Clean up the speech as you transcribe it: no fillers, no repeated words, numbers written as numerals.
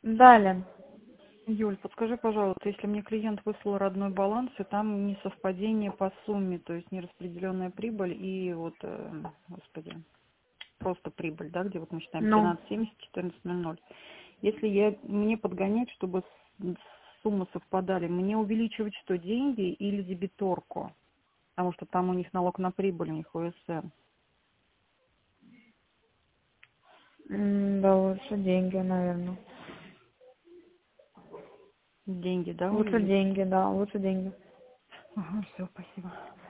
Далее. Юль, подскажи, пожалуйста, если мне клиент выслал родной баланс, и там несовпадение по сумме, то есть нераспределенная прибыль и вот, господи, просто прибыль, да, где вот мы считаем Ну, 13,70, 14,00. Если мне подгонять, чтобы суммы совпадали, мне увеличивать что, деньги или дебиторку? Потому что там у них налог на прибыль, у них ОСР. да, лучше деньги, наверное. Деньги, да, Лучше увеличить? деньги, да, лучше деньги. Ага, все, спасибо.